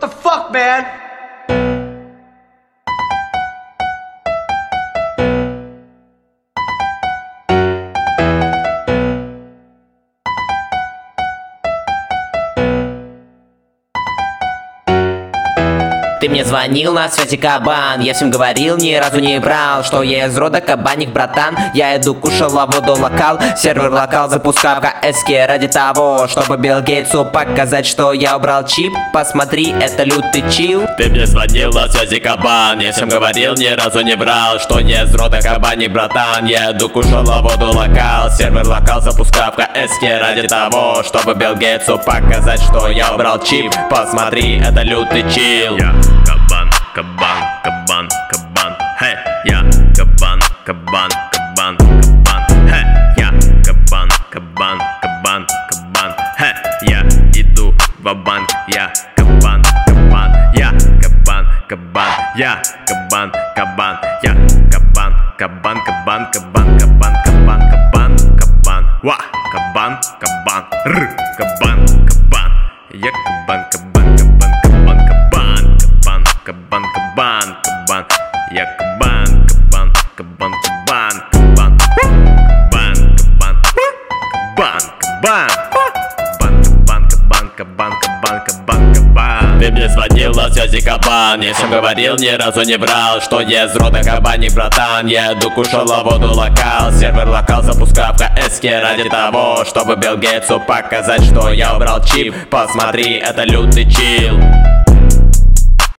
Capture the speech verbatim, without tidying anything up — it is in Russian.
the fuck, man? Ты мне звонил на связи, кабан. Я всем говорил, ни разу не брал, что я из рода кабаник, братан. Я иду, кушал а воду локал, сервер локал, запускал в КСке ради того, чтобы Билл Гейтсу показать, что я убрал чип. Посмотри, это лютый чил. Ты мне звонил на связи, кабан. Я всем говорил, ни разу не брал, что я из рода кабаник, братан. Я иду, кушал а воду локал, сервер локал, запускал в КСке ради того, чтобы Билл Гейтсу показать, что я убрал чип. Посмотри, это лютый чил. Кабан, кабан, кабан, кабан, хей, я кабан, кабан, кабан, кабан, хей, я кабан, кабан, кабан, кабан, хей, я иду в банк, я кабан, кабан, я кабан, кабан, я кабан, кабан, я кабан, кабан, кабан, кабан, кабан, кабан, кабан, кабан, ва, кабан, кабан, р, кабан, кабан, я кабан, кабан, кабан, кабан, кабан. Кабан, кабан, кабан, я кабан, кабан, кабан, кабан, кабан, кабан, кабан, кабан, кабан, кабан, кабан, кабан, кабан, кабан, кабан. Ты мне звонил на связи, кабан. Я всем говорил, ни разу не брал, что я из рода кабаник, братан. Я иду, кушал а воду локал, сервер локал, запускал в КСке ради того, чтобы Билл Гейтсу показать, что я убрал чип. Посмотри, это лютый чил.